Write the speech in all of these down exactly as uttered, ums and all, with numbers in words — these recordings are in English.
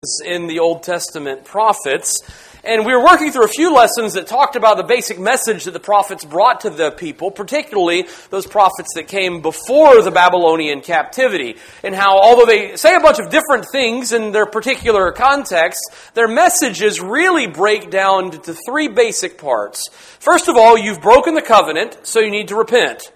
in the Old Testament prophets, and we were working through a few lessons that talked about the basic message that the prophets brought to the people, particularly those prophets that came before the Babylonian captivity, and how although they say a bunch of different things in their particular context, their messages really break down into three basic parts. First of all, you've broken the covenant, so you need to repent.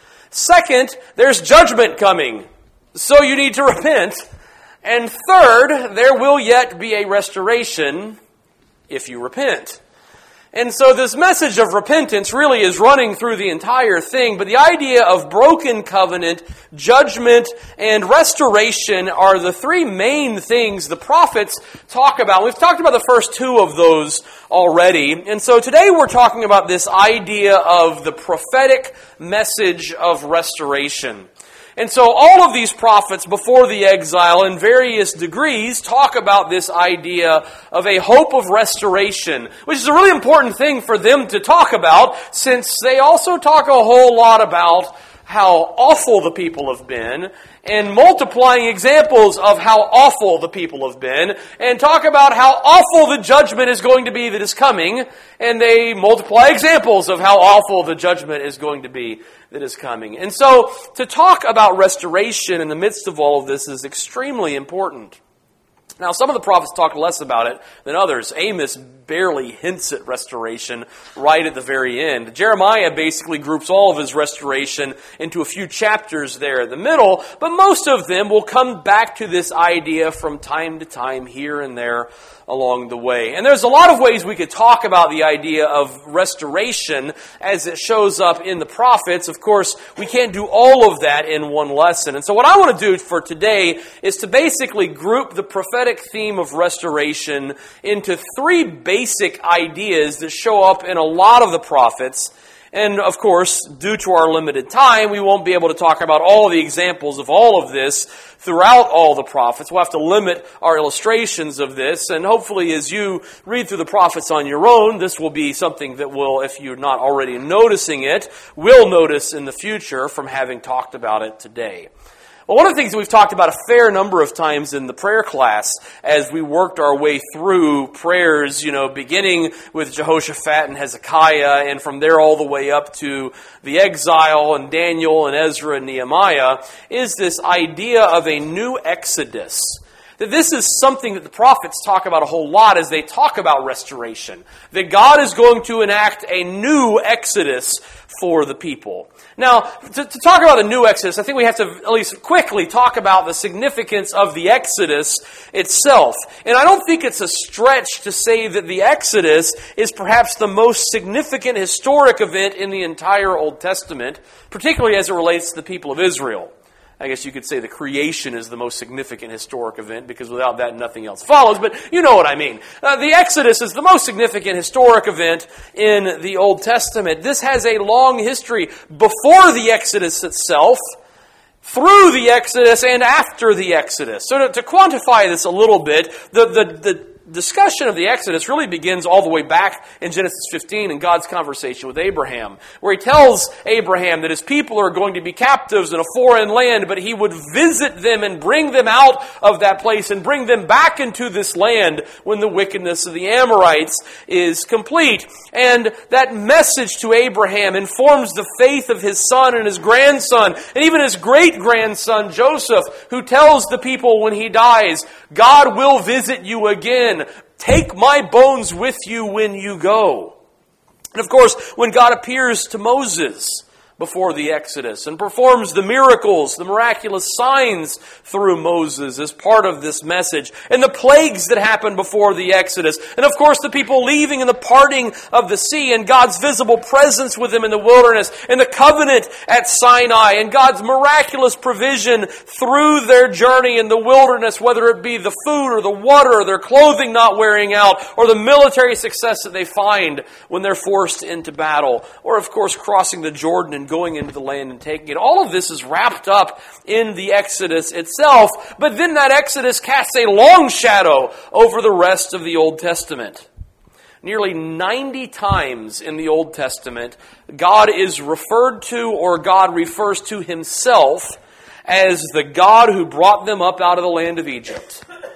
Second, there's judgment coming, so you need to repent. And third, there will yet be a restoration if you repent. And so this message of repentance really is running through the entire thing, but the idea of broken covenant, judgment, and restoration are the three main things the prophets talk about. We've talked about the first two of those already, and so today we're talking about this idea of the prophetic message of restoration. And so all of these prophets before the exile in various degrees talk about this idea of a hope of restoration, which is a really important thing for them to talk about, since they also talk a whole lot about how awful the people have been, and multiplying examples of how awful the people have been, and talk about how awful the judgment is going to be that is coming, and they multiply examples of how awful the judgment is going to be that is coming. And so, to talk about restoration in the midst of all of this is extremely important. Now, some of the prophets talk less about it than others. Amos barely hints at restoration right at the very end. Jeremiah basically groups all of his restoration into a few chapters there in the middle, but most of them will come back to this idea from time to time here and there along the way. And there's a lot of ways we could talk about the idea of restoration as it shows up in the prophets. Of course, we can't do all of that in one lesson. And so what I want to do for today is to basically group the prophetic theme of restoration into three basic ideas that show up in a lot of the prophets. And of course, due to our limited time, we won't be able to talk about all the examples of all of this throughout all the prophets. We'll have to limit our illustrations of this, and hopefully as you read through the prophets on your own, this will be something that will, if you're not already noticing it, will notice in the future from having talked about it today. Well, one of the things that we've talked about a fair number of times in the prayer class as we worked our way through prayers, you know, beginning with Jehoshaphat and Hezekiah, and from there all the way up to the exile and Daniel and Ezra and Nehemiah, is this idea of a new exodus. That this is something that the prophets talk about a whole lot as they talk about restoration. That God is going to enact a new exodus for the people. Now, to, to talk about the new Exodus, I think we have to at least quickly talk about the significance of the Exodus itself. And I don't think it's a stretch to say that the Exodus is perhaps the most significant historic event in the entire Old Testament, particularly as it relates to the people of Israel. I guess you could say the creation is the most significant historic event, because without that, nothing else follows. But you know what I mean. Uh, the Exodus is the most significant historic event in the Old Testament. This has a long history before the Exodus itself, through the Exodus, and after the Exodus. So to, to quantify this a little bit, the the the discussion of the Exodus really begins all the way back in Genesis fifteen in God's conversation with Abraham, where He tells Abraham that His people are going to be captives in a foreign land, but He would visit them and bring them out of that place and bring them back into this land when the wickedness of the Amorites is complete. And that message to Abraham informs the faith of his son and his grandson, and even his great-grandson Joseph, who tells the people when he dies, God will visit you again. Take my bones with you when you go. And of course, when God appears to Moses before the Exodus and performs the miracles, the miraculous signs through Moses as part of this message, and the plagues that happened before the Exodus, and of course the people leaving and the parting of the sea, and God's visible presence with them in the wilderness, and the covenant at Sinai, and God's miraculous provision through their journey in the wilderness, whether it be the food or the water or their clothing not wearing out, or the military success that they find when they're forced into battle, or of course crossing the Jordan and going into the land and taking it. All of this is wrapped up in the Exodus itself, but then that Exodus casts a long shadow over the rest of the Old Testament. Nearly ninety times in the Old Testament, God is referred to, or God refers to Himself as the God who brought them up out of the land of Egypt.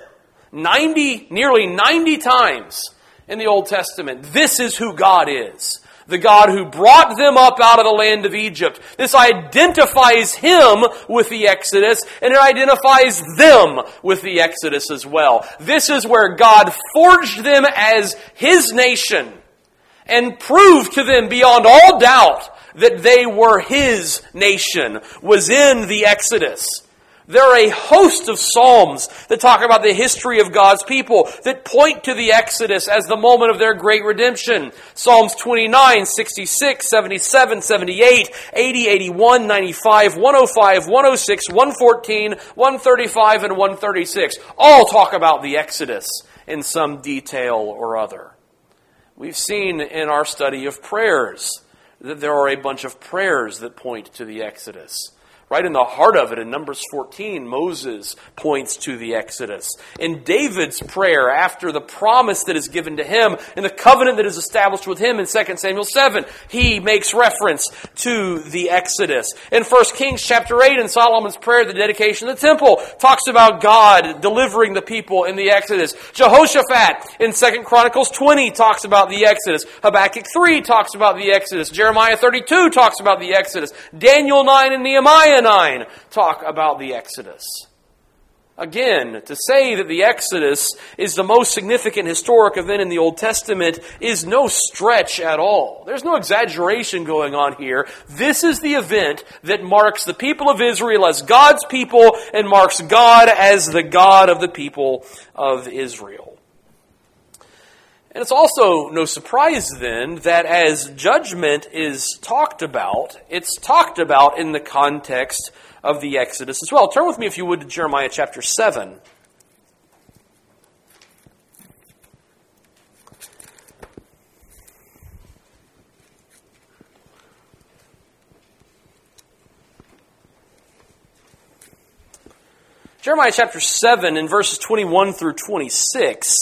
ninety, nearly ninety times in the Old Testament. This is who God is. The God who brought them up out of the land of Egypt. This identifies Him with the Exodus, and it identifies them with the Exodus as well. This is where God forged them as His nation and proved to them beyond all doubt that they were His nation, was in the Exodus. There are a host of Psalms that talk about the history of God's people, that point to the Exodus as the moment of their great redemption. Psalms twenty-nine, sixty-six, seventy-seven, seventy-eight, eighty, eighty-one, ninety-five, one oh five, one oh six, one fourteen, one thirty-five, and one thirty-six all talk about the Exodus in some detail or other. We've seen in our study of prayers that there are a bunch of prayers that point to the Exodus. Right in the heart of it, in Numbers fourteen, Moses points to the Exodus. In David's prayer, after the promise that is given to him, and the covenant that is established with him in Second Samuel seven, he makes reference to the Exodus. In First Kings chapter eight, in Solomon's prayer, the dedication of the temple, talks about God delivering the people in the Exodus. Jehoshaphat, in Second Chronicles twenty, talks about the Exodus. Habakkuk three talks about the Exodus. Jeremiah thirty-two talks about the Exodus. Daniel nine and Nehemiah nine talk about the Exodus. Again, to say that the Exodus is the most significant historic event in the Old Testament is no stretch at all. There's no exaggeration going on here. This is the event that marks the people of Israel as God's people and marks God as the God of the people of Israel. And it's also no surprise then that as judgment is talked about, it's talked about in the context of the Exodus as well. Turn with me, if you would, to Jeremiah chapter seven. Jeremiah chapter seven in verses twenty-one through twenty-six.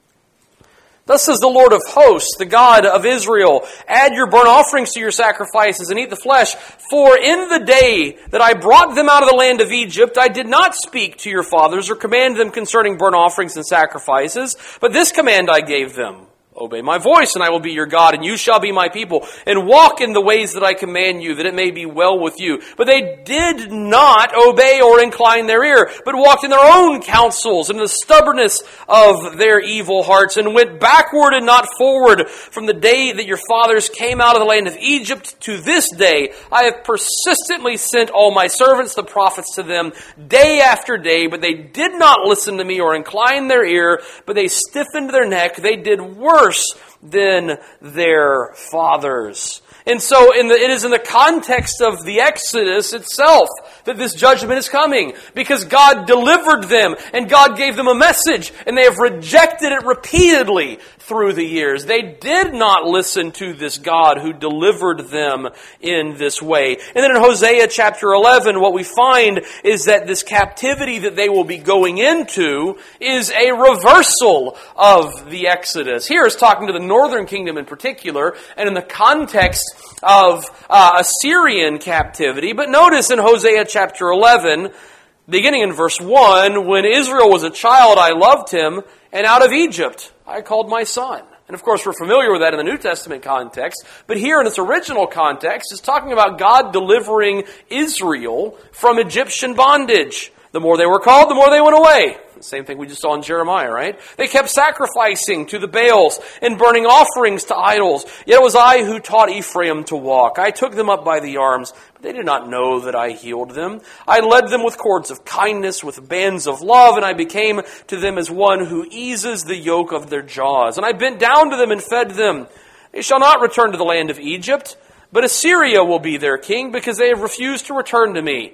Thus says the Lord of hosts, the God of Israel, add your burnt offerings to your sacrifices and eat the flesh. For in the day that I brought them out of the land of Egypt, I did not speak to your fathers or command them concerning burnt offerings and sacrifices, but this command I gave them. Obey my voice, and I will be your God, and you shall be my people, and walk in the ways that I command you, that it may be well with you. But they did not obey or incline their ear, but walked in their own counsels, and in the stubbornness of their evil hearts, and went backward and not forward. From the day that your fathers came out of the land of Egypt to this day, I have persistently sent all my servants, the prophets, to them day after day, but they did not listen to me or incline their ear, but they stiffened their neck. They did worse than their fathers. And so in the, it is in the context of the Exodus itself that this judgment is coming, because God delivered them and God gave them a message, and they have rejected it repeatedly through the years. They did not listen to this God who delivered them in this way. And then in Hosea chapter eleven, what we find is that this captivity that they will be going into is a reversal of the Exodus. Here it's talking to the northern kingdom in particular, and in the context of uh, Assyrian captivity. But notice in Hosea chapter eleven, beginning in verse one, when Israel was a child, I loved him, and out of Egypt I called my son. And of course, we're familiar with that in the New Testament context. But here in its original context, it's talking about God delivering Israel from Egyptian bondage. The more they were called, the more they went away. The same thing we just saw in Jeremiah, right? They kept sacrificing to the Baals and burning offerings to idols. Yet it was I who taught Ephraim to walk. I took them up by the arms, but they did not know that I healed them. I led them with cords of kindness, with bands of love, and I became to them as one who eases the yoke of their jaws. And I bent down to them and fed them. They shall not return to the land of Egypt, but Assyria will be their king, because they have refused to return to me.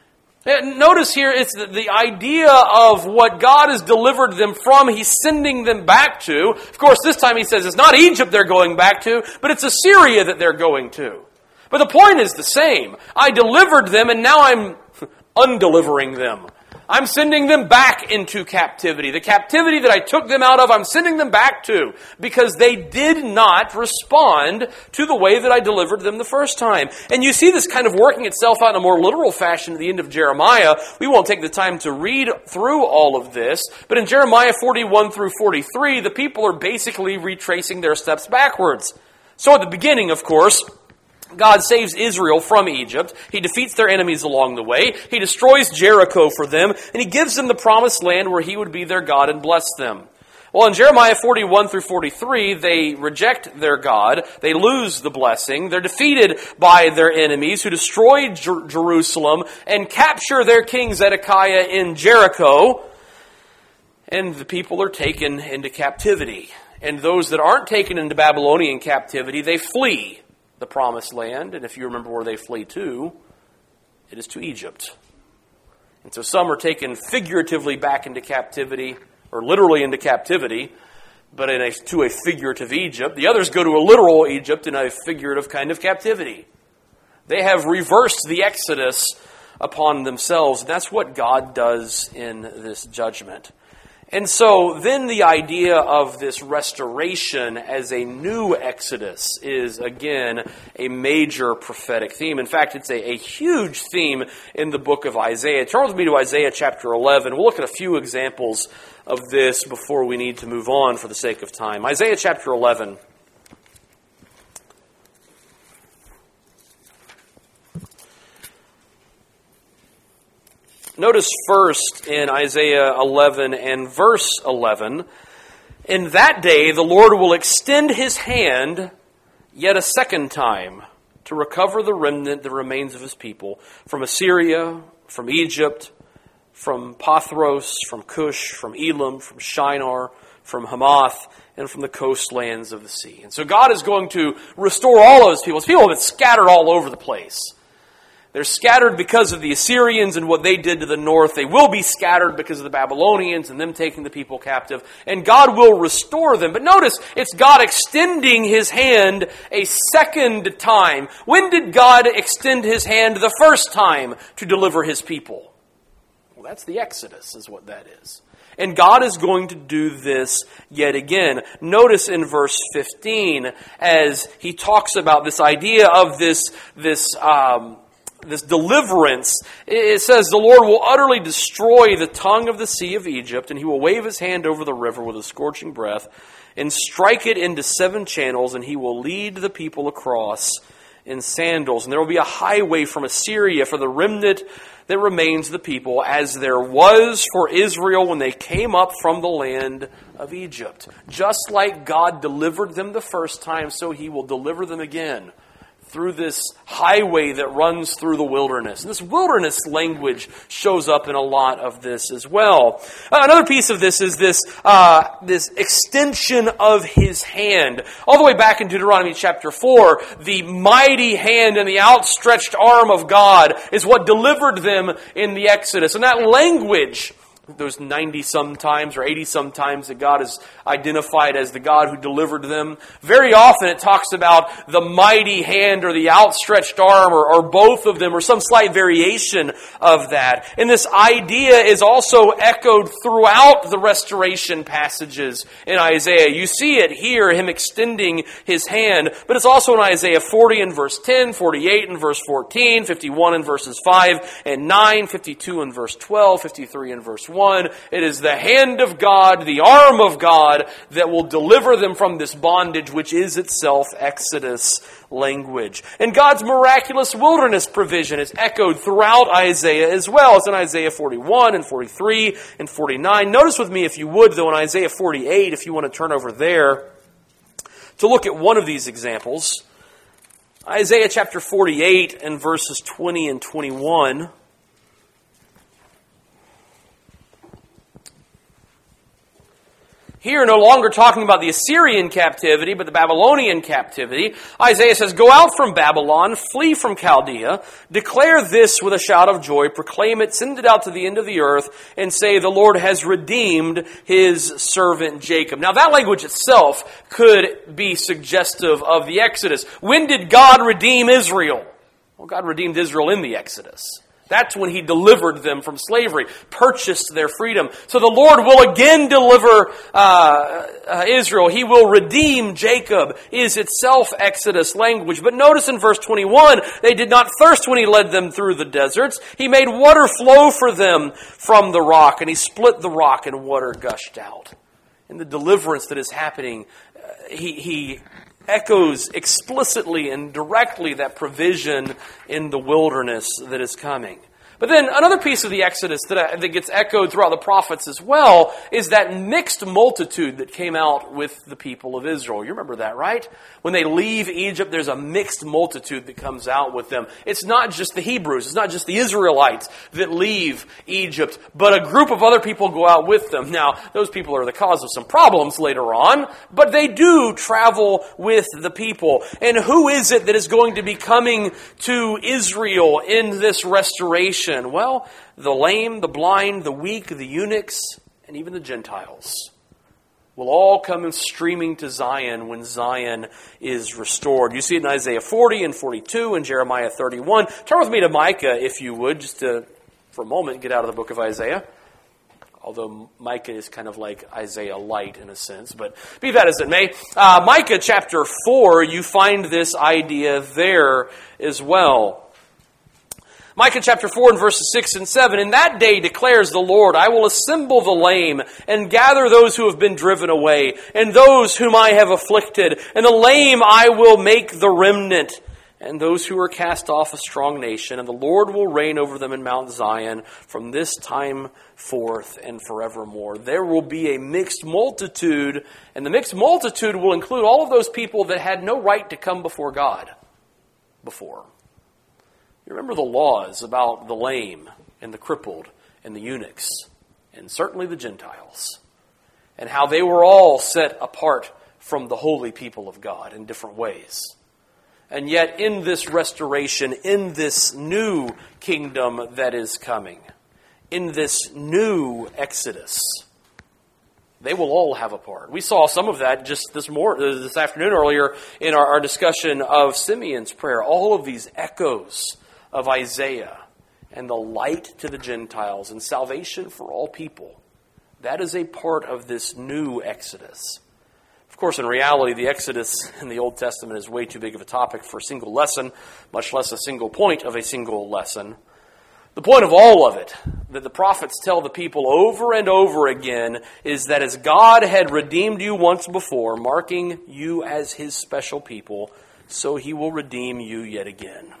Notice here, it's the, the idea of what God has delivered them from, He's sending them back to. Of course, this time He says it's not Egypt they're going back to, but it's Assyria that they're going to. But the point is the same. I delivered them, and now I'm undelivering them. I'm sending them back into captivity. The captivity that I took them out of, I'm sending them back to, because they did not respond to the way that I delivered them the first time. And you see this kind of working itself out in a more literal fashion at the end of Jeremiah. We won't take the time to read through all of this, but in Jeremiah forty-one through forty-three, the people are basically retracing their steps backwards. So at the beginning, of course, God saves Israel from Egypt. He defeats their enemies along the way. He destroys Jericho for them, and He gives them the promised land where He would be their God and bless them. Well, in Jeremiah forty-one through forty-three, they reject their God. They lose the blessing. They're defeated by their enemies who destroy Jer- Jerusalem and capture their king Zedekiah in Jericho. And the people are taken into captivity. And those that aren't taken into Babylonian captivity, they flee the promised land. And if you remember where they flee to, it is to Egypt. And so some are taken figuratively back into captivity, or literally into captivity, but in a, to a figurative Egypt. The others go to a literal Egypt in a figurative kind of captivity. They have reversed the Exodus upon themselves. And that's what God does in this judgment. And so then the idea of this restoration as a new Exodus is, again, a major prophetic theme. In fact, it's a, a huge theme in the book of Isaiah. Turn with me to Isaiah chapter eleven. We'll look at a few examples of this before we need to move on for the sake of time. Isaiah chapter eleven. Notice first in Isaiah eleven and verse eleven, "In that day the Lord will extend His hand yet a second time to recover the remnant that remains of His people from Assyria, from Egypt, from Pathros, from Cush, from Elam, from Shinar, from Hamath, and from the coastlands of the sea." And so God is going to restore all of His people. His people have been scattered all over the place. They're scattered because of the Assyrians and what they did to the north. They will be scattered because of the Babylonians and them taking the people captive. And God will restore them. But notice, it's God extending His hand a second time. When did God extend His hand the first time to deliver His people? Well, that's the Exodus, is what that is. And God is going to do this yet again. Notice in verse fifteen, as He talks about this idea of this, this, um, this deliverance, it says, "The Lord will utterly destroy the tongue of the sea of Egypt, and He will wave His hand over the river with a scorching breath, and strike it into seven channels, and He will lead the people across in sandals. And there will be a highway from Assyria for the remnant that remains the people, as there was for Israel when they came up from the land of Egypt." Just like God delivered them the first time, so He will deliver them again through this highway that runs through the wilderness. And this wilderness language shows up in a lot of this as well. Uh, another piece of this is this uh, this extension of His hand. All the way back in Deuteronomy chapter four, the mighty hand and the outstretched arm of God is what delivered them in the Exodus. And that language, those ninety-some times or eighty-some times that God is identified as the God who delivered them, very often it talks about the mighty hand or the outstretched arm, or, or both of them, or some slight variation of that. And this idea is also echoed throughout the restoration passages in Isaiah. You see it here, Him extending His hand, but it's also in Isaiah forty and verse ten, forty-eight and verse fourteen, fifty-one and verses five and nine, fifty-two and verse twelve, fifty-three and verse one. It is the hand of God, the arm of God, that will deliver them from this bondage, which is itself Exodus language. And God's miraculous wilderness provision is echoed throughout Isaiah as well. It's in Isaiah forty-one and forty-three and forty-nine. Notice with me, if you would, though, in Isaiah forty-eight, if you want to turn over there, to look at one of these examples. Isaiah chapter forty-eight and verses twenty and twenty-one. Here, no longer talking about the Assyrian captivity, but the Babylonian captivity. Isaiah says, "Go out from Babylon, flee from Chaldea, declare this with a shout of joy, proclaim it, send it out to the end of the earth, and say, the Lord has redeemed His servant Jacob." Now that language itself could be suggestive of the Exodus. When did God redeem Israel? Well, God redeemed Israel in the Exodus. That's when he delivered them from slavery, purchased their freedom. So the Lord will again deliver uh, uh, Israel. He will redeem Jacob, is itself Exodus language. But notice in verse twenty-one, they did not thirst when he led them through the deserts. He made water flow for them from the rock, and he split the rock and water gushed out. In the deliverance that is happening, uh, he... he echoes explicitly and directly that provision in the wilderness that is coming. But then another piece of the Exodus that, that gets echoed throughout the prophets as well is that mixed multitude that came out with the people of Israel. You remember that, right? When they leave Egypt, there's a mixed multitude that comes out with them. It's not just the Hebrews, it's not just the Israelites that leave Egypt, but a group of other people go out with them. Now, those people are the cause of some problems later on, but they do travel with the people. And who is it that is going to be coming to Israel in this restoration? Well, the lame, the blind, the weak, the eunuchs, and even the Gentiles will all come streaming to Zion when Zion is restored. You see it in Isaiah forty and forty-two and Jeremiah thirty-one. Turn with me to Micah, if you would, just to, for a moment, get out of the book of Isaiah. Although Micah is kind of like Isaiah light in a sense, but be that as it may. Uh, Micah chapter four, you find this idea there as well. Micah chapter four and verses six and seven, "In that day declares the Lord, I will assemble the lame and gather those who have been driven away and those whom I have afflicted. And the lame I will make the remnant and those who are cast off a strong nation. And the Lord will reign over them in Mount Zion from this time forth and forevermore." There will be a mixed multitude, and the mixed multitude will include all of those people that had no right to come before God before. You remember the laws about the lame and the crippled and the eunuchs and certainly the Gentiles and how they were all set apart from the holy people of God in different ways. And yet in this restoration, in this new kingdom that is coming, in this new Exodus, they will all have a part. We saw some of that just this morning, this afternoon earlier in our, our discussion of Simeon's prayer. All of these echoes of Isaiah and the light to the Gentiles and salvation for all people. That is a part of this new Exodus. Of course, in reality, the Exodus in the Old Testament is way too big of a topic for a single lesson, much less a single point of a single lesson. The point of all of it, that the prophets tell the people over and over again, is that as God had redeemed you once before, marking you as His special people, so He will redeem you yet again.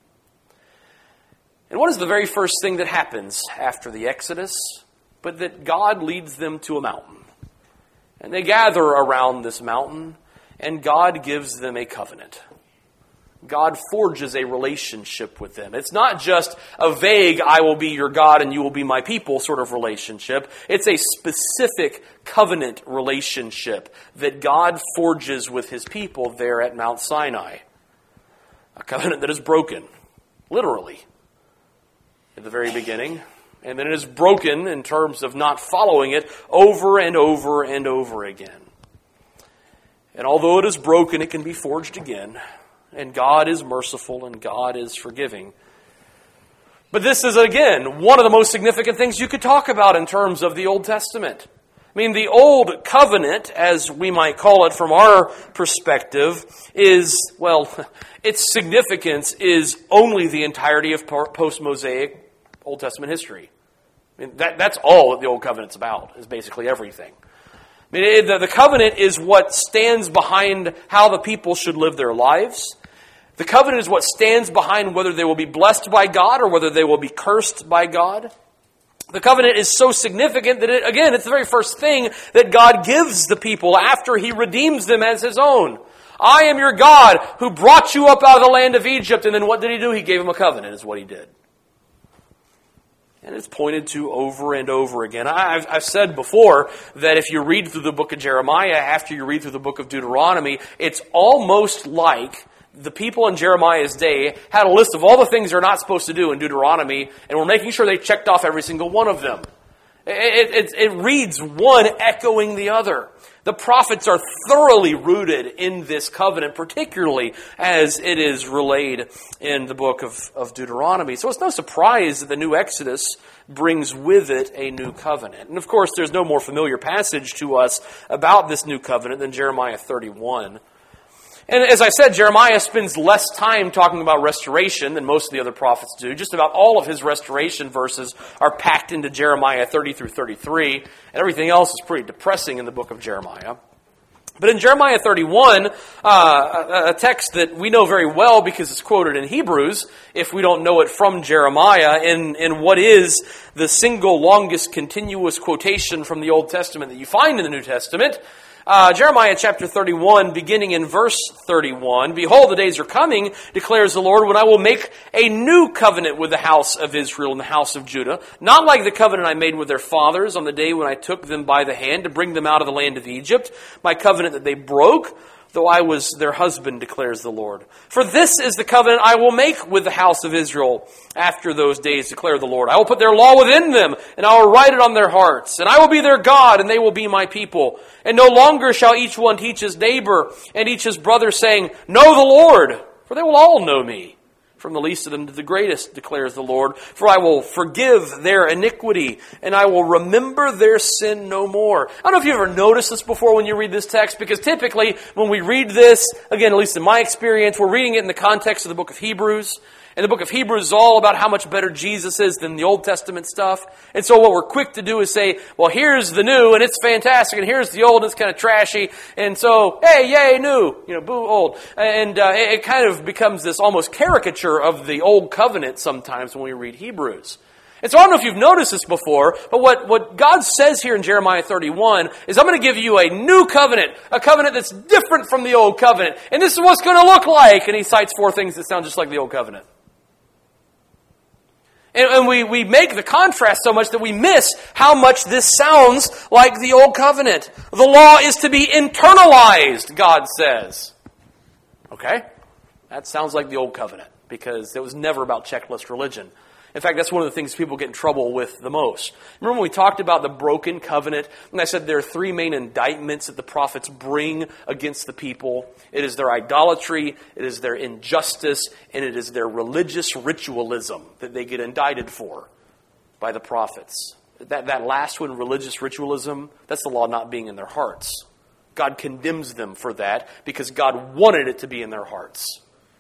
And what is the very first thing that happens after the Exodus? But that God leads them to a mountain. And they gather around this mountain, and God gives them a covenant. God forges a relationship with them. It's not just a vague, I will be your God and you will be my people sort of relationship. It's a specific covenant relationship that God forges with His people there at Mount Sinai. A covenant that is broken, literally, at the very beginning. And then it is broken in terms of not following it over and over and over again. And although it is broken, it can be forged again. And God is merciful and God is forgiving. But this is, again, one of the most significant things you could talk about in terms of the Old Testament. I mean, the Old Covenant, as we might call it from our perspective, is, well, its significance is only the entirety of post-Mosaic Old Testament history. I mean, that, that's all that the Old Covenant's about, is basically everything. I mean, it, the, the covenant is what stands behind how the people should live their lives. The covenant is what stands behind whether they will be blessed by God or whether they will be cursed by God. The covenant is so significant that, it, again, it's the very first thing that God gives the people after He redeems them as His own. I am your God who brought you up out of the land of Egypt. And then what did He do? He gave them a covenant, is what He did. And it's pointed to over and over again. I've, I've said before that if you read through the book of Jeremiah, after you read through the book of Deuteronomy, it's almost like the people in Jeremiah's day had a list of all the things they're not supposed to do in Deuteronomy, and were making sure they checked off every single one of them. It, it, it reads one echoing the other. The prophets are thoroughly rooted in this covenant, particularly as it is relayed in the book of, of Deuteronomy. So it's no surprise that the new Exodus brings with it a new covenant. And of course, there's no more familiar passage to us about this new covenant than Jeremiah thirty-one. And as I said, Jeremiah spends less time talking about restoration than most of the other prophets do. Just about all of his restoration verses are packed into Jeremiah thirty through thirty-three, and everything else is pretty depressing in the book of Jeremiah. But in Jeremiah thirty-one, uh, a text that we know very well because it's quoted in Hebrews, if we don't know it from Jeremiah, in, in what is the single longest continuous quotation from the Old Testament that you find in the New Testament, Uh, Jeremiah chapter thirty-one, beginning in verse thirty-one, "Behold, the days are coming, declares the Lord, when I will make a new covenant with the house of Israel and the house of Judah, not like the covenant I made with their fathers on the day when I took them by the hand to bring them out of the land of Egypt, my covenant that they broke, though I was their husband, declares the Lord. For this is the covenant I will make with the house of Israel after those days, declare the Lord. I will put their law within them, and I will write it on their hearts. And I will be their God, and they will be my people. And no longer shall each one teach his neighbor and each his brother, saying, Know the Lord, for they will all know me, from the least of them to the greatest, declares the Lord. For I will forgive their iniquity, and I will remember their sin no more." I don't know if you've ever noticed this before when you read this text, because typically when we read this, again, at least in my experience, we're reading it in the context of the book of Hebrews. And the book of Hebrews is all about how much better Jesus is than the Old Testament stuff. And so what we're quick to do is say, well, here's the new, and it's fantastic, and here's the old, and it's kind of trashy. And so, hey, yay, new, you know, boo, old. And uh, it kind of becomes this almost caricature of the old covenant sometimes when we read Hebrews. And so I don't know if you've noticed this before, but what, what God says here in Jeremiah thirty-one is, I'm going to give you a new covenant, a covenant that's different from the old covenant. And this is what it's going to look like. And he cites four things that sound just like the old covenant. And we, we make the contrast so much that we miss how much this sounds like the old covenant. The law is to be internalized, God says. Okay? That sounds like the old covenant, because it was never about checklist religion. In fact, that's one of the things people get in trouble with the most. Remember when we talked about the broken covenant, and I said there are three main indictments that the prophets bring against the people. It is their idolatry, it is their injustice, and it is their religious ritualism that they get indicted for by the prophets. That, that last one, religious ritualism, that's the law not being in their hearts. God condemns them for that because God wanted it to be in their hearts.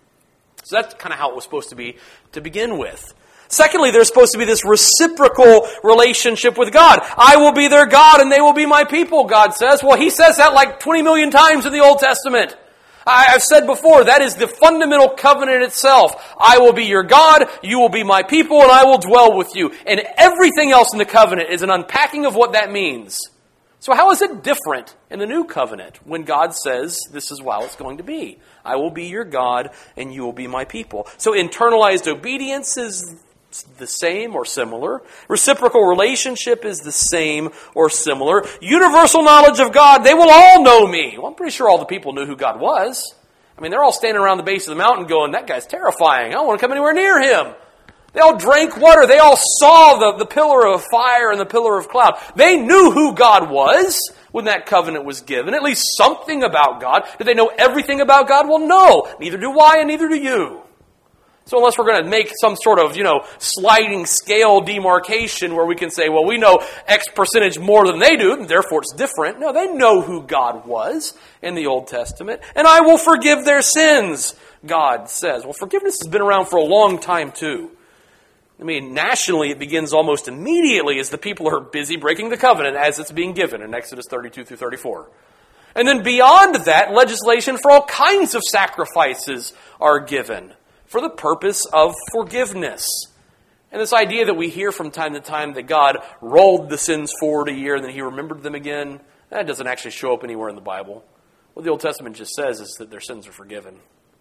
So that's kind of how it was supposed to be to begin with. Secondly, there's supposed to be this reciprocal relationship with God. I will be their God and they will be my people, God says. Well, he says that like twenty million times in the Old Testament. I've said before, that is the fundamental covenant itself. I will be your God, you will be my people, and I will dwell with you. And everything else in the covenant is an unpacking of what that means. So how is it different in the new covenant when God says this is how it's going to be? I will be your God and you will be my people. So internalized obedience is the same or similar. Reciprocal relationship is the same or similar. Universal knowledge of God, they will all know me. Well, I'm pretty sure all the people knew who God was. I mean, they're all standing around the base of the mountain going, that guy's terrifying. I don't want to come anywhere near him. They all drank water. They all saw the, the pillar of fire and the pillar of cloud. They knew who God was when that covenant was given. At least something about God. Did they know everything about God? Well, no. Neither do I and neither do you. So unless we're going to make some sort of, you know, sliding scale demarcation where we can say, well, we know X percentage more than they do, and therefore it's different. No, they know who God was in the Old Testament. And I will forgive their sins, God says. Well, forgiveness has been around for a long time, too. I mean, nationally, it begins almost immediately as the people are busy breaking the covenant as it's being given in Exodus thirty-two through thirty-four. And then beyond that, legislation for all kinds of sacrifices are given for the purpose of forgiveness. And this idea that we hear from time to time that God rolled the sins forward a year and then he remembered them again, that doesn't actually show up anywhere in the Bible. What the Old Testament just says is that their sins are forgiven.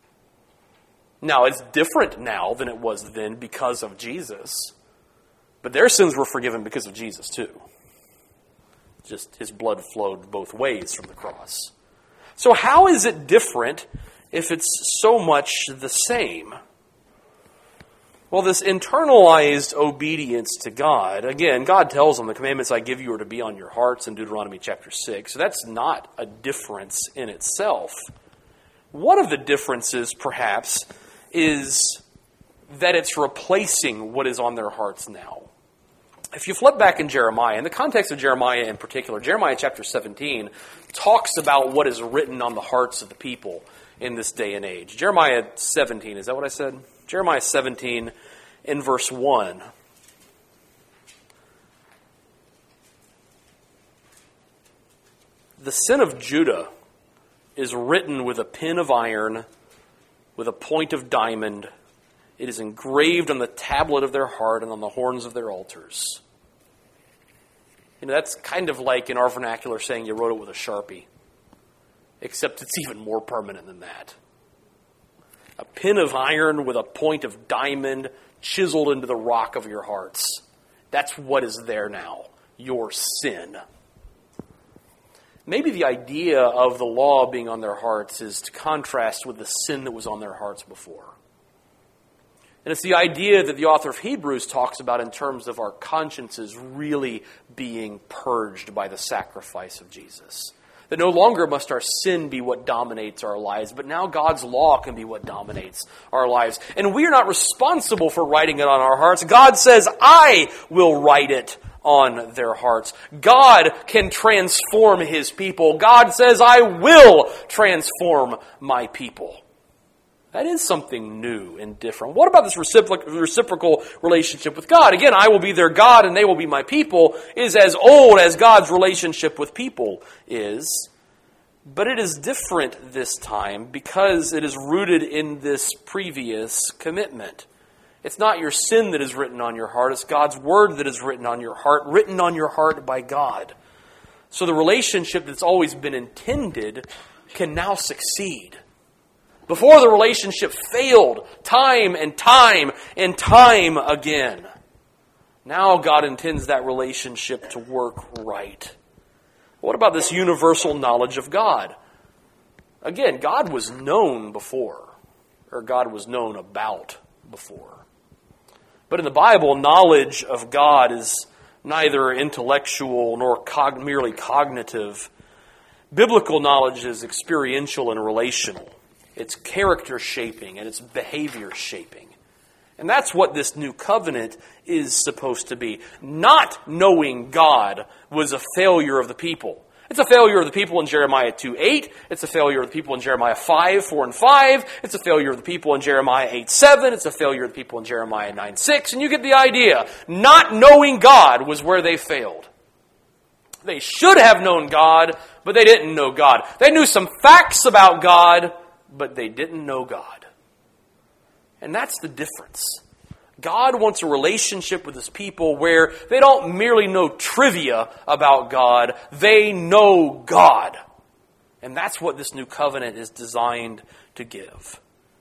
Now, it's different now than it was then because of Jesus. But their sins were forgiven because of Jesus too. Just his blood flowed both ways from the cross. So how is it different if it's so much the same? Well, this internalized obedience to God, again, God tells them, the commandments I give you are to be on your hearts in Deuteronomy chapter six. So that's not a difference in itself. One of the differences, perhaps, is that it's replacing what is on their hearts now. If you flip back in Jeremiah, in the context of Jeremiah in particular, Jeremiah chapter seventeen talks about what is written on the hearts of the people in this day and age. Jeremiah seventeen, is that what I said? Jeremiah seventeen in verse one. The sin of Judah is written with a pen of iron, with a point of diamond. It is engraved on the tablet of their heart and on the horns of their altars. You know, that's kind of like in our vernacular saying you wrote it with a Sharpie. Except it's even more permanent than that. A pin of iron with a point of diamond chiseled into the rock of your hearts. That's what is there now. Your sin. Maybe the idea of the law being on their hearts is to contrast with the sin that was on their hearts before. And it's the idea that the author of Hebrews talks about in terms of our consciences really being purged by the sacrifice of Jesus. That no longer must our sin be what dominates our lives, but now God's law can be what dominates our lives. And we are not responsible for writing it on our hearts. God says, I will write it on their hearts. God can transform His people. God says, I will transform my people. That is something new and different. What about this reciprocal relationship with God? Again, I will be their God and they will be my people is as old as God's relationship with people is. But it is different this time because it is rooted in this previous commitment. It's not your sin that is written on your heart. It's God's word that is written on your heart, written on your heart by God. So the relationship that's always been intended can now succeed. Before, the relationship failed time and time and time again. Now God intends that relationship to work right. What about this universal knowledge of God? Again, God was known before, or God was known about before. But in the Bible, knowledge of God is neither intellectual nor cog- merely cognitive. Biblical knowledge is experiential and relational. It's character shaping and it's behavior shaping. And that's what this new covenant is supposed to be. Not knowing God was a failure of the people. It's a failure of the people in Jeremiah two eight. It's a failure of the people in Jeremiah five four and five. It's a failure of the people in Jeremiah eight seven. It's a failure of the people in Jeremiah nine six. And you get the idea. Not knowing God was where they failed. They should have known God, but they didn't know God. They knew some facts about God, but they didn't know God. And that's the difference. God wants a relationship with His people where they don't merely know trivia about God, they know God. And that's what this new covenant is designed to give.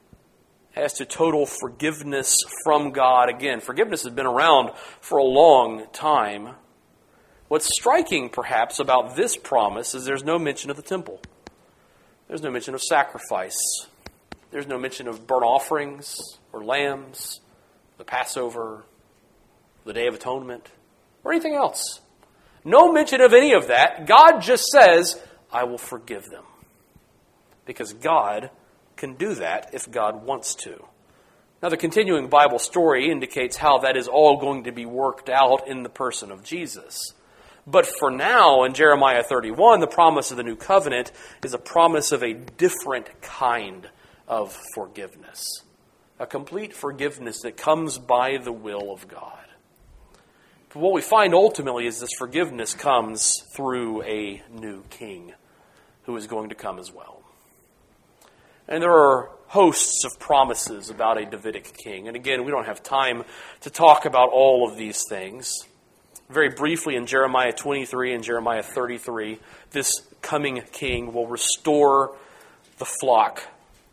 As to total forgiveness from God, again, forgiveness has been around for a long time. What's striking, perhaps, about this promise is there's no mention of the temple. There's no mention of sacrifice. There's no mention of burnt offerings or lambs, the Passover, the Day of Atonement, or anything else. No mention of any of that. God just says, I will forgive them. Because God can do that if God wants to. Now, the continuing Bible story indicates how that is all going to be worked out in the person of Jesus. But for now, in Jeremiah thirty-one, the promise of the new covenant is a promise of a different kind of forgiveness. A complete forgiveness that comes by the will of God. But what we find ultimately is this forgiveness comes through a new king who is going to come as well. And there are hosts of promises about a Davidic king. And again, we don't have time to talk about all of these things. Very briefly, in Jeremiah twenty-three and Jeremiah thirty-three, this coming king will restore the flock.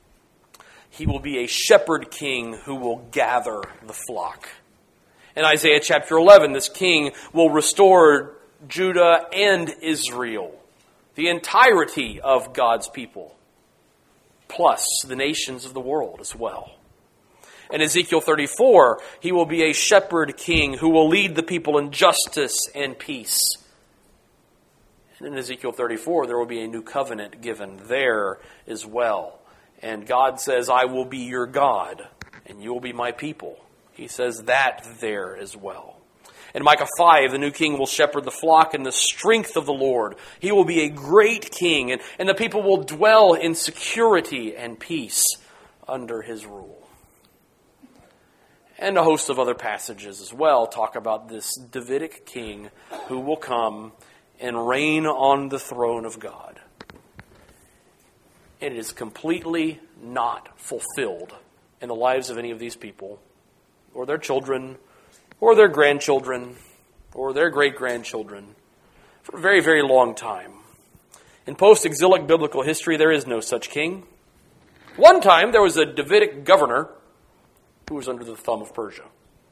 He will be a shepherd king who will gather the flock. In Isaiah chapter eleven, this king will restore Judah and Israel, the entirety of God's people, plus the nations of the world as well. In Ezekiel thirty-four, he will be a shepherd king who will lead the people in justice and peace. And in Ezekiel thirty-four, there will be a new covenant given there as well. And God says, I will be your God, and you will be my people. He says that there as well. In Micah five, the new king will shepherd the flock in the strength of the Lord. He will be a great king, and, and the people will dwell in security and peace under his rule. And a host of other passages as well talk about this Davidic king who will come and reign on the throne of God. And it is completely not fulfilled in the lives of any of these people, or their children, or their grandchildren, or their great-grandchildren, for a very, very long time. In post-exilic biblical history, there is no such king. One time, there was a Davidic governor who was under the thumb of Persia,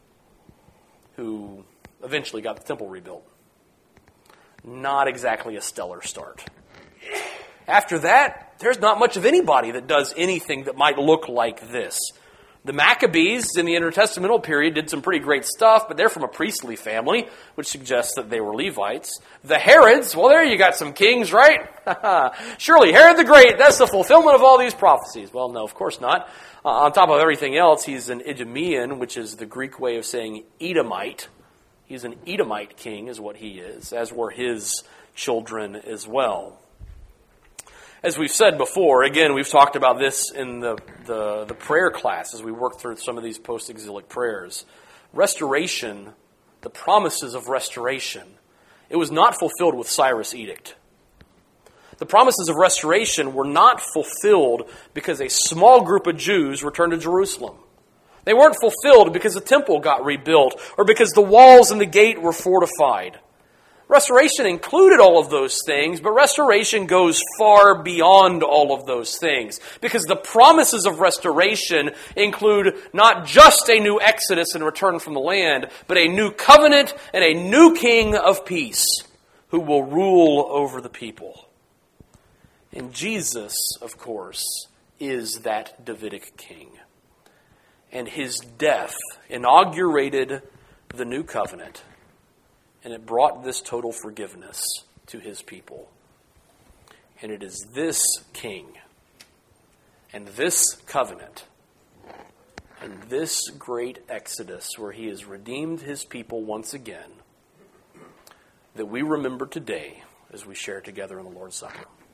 who eventually got the temple rebuilt. Not exactly a stellar start. After that, there's not much of anybody that does anything that might look like this. The Maccabees in the intertestamental period did some pretty great stuff, but they're from a priestly family, which suggests that they were Levites. The Herods, well, there you got some kings, right? Surely, Herod the Great, that's the fulfillment of all these prophecies. Well, no, of course not. Uh, on top of everything else, he's an Idumean, which is the Greek way of saying Edomite. He's an Edomite king is what he is, as were his children as well. As we've said before, again, we've talked about this in the, the, the prayer class as we work through some of these post-exilic prayers. Restoration, the promises of restoration, it was not fulfilled with Cyrus' edict. The promises of restoration were not fulfilled because a small group of Jews returned to Jerusalem. They weren't fulfilled because the temple got rebuilt or because the walls and the gate were fortified. Restoration included all of those things, but restoration goes far beyond all of those things. Because the promises of restoration include not just a new exodus and return from the land, but a new covenant and a new king of peace who will rule over the people. And Jesus, of course, is that Davidic king. And his death inaugurated the new covenant. And it brought this total forgiveness to his people. And it is this king and this covenant and this great exodus where he has redeemed his people once again that we remember today as we share together in the Lord's Supper.